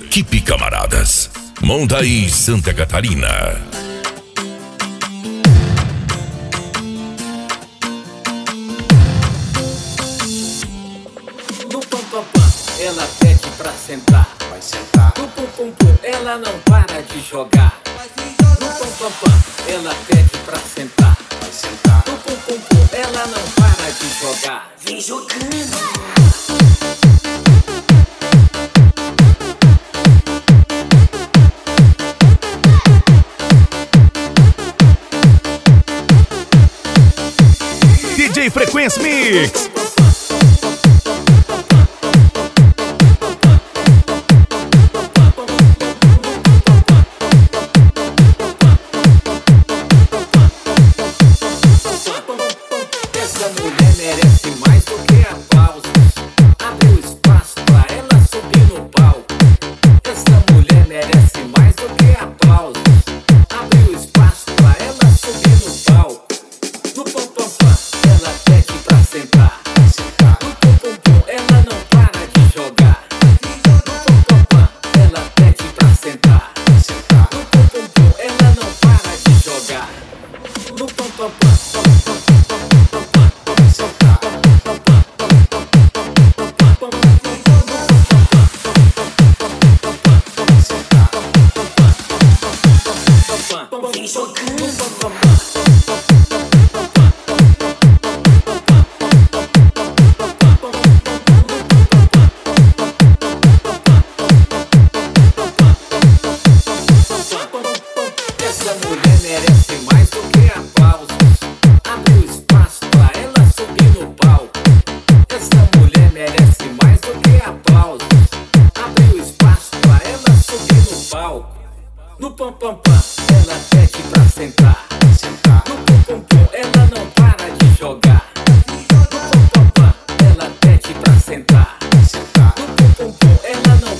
Equipe Camaradas, Mondaí, Santa Catarina. No pam pam pam, ela pede pra sentar. Vai sentar. No pum pum pum, ela não para de jogar. No pam pam pam, ela pede pra sentar. Vai sentar. No pum pum pum, ela não para de jogar. Vem jogando. DJ Frequência Mix. Essa mulher merece mais do que aplausos. Abriu espaço pra ela subir no palco. Essa mulher merece mais do que aplausos. Abriu espaço pra ela subir no palco. No pam pam pam, ela pede pra sentar. No pum pum pum, ela não para de jogar. No pam pam pam, ela pede pra sentar. No pum pum pum, ela não para de jogar. No pam pam pam. Vem jogando. Essa mulher merece mais do que aplausos. Abriu espaço pra ela subir no palco. Essa mulher merece mais do que aplausos. Abriu espaço pra ela subir no palco. No pam pam pam, ela pede pra sentar. No pum pum pum, ela não para de jogar. No pam pam pam, ela pede pra sentar. No pum pum pum, ela não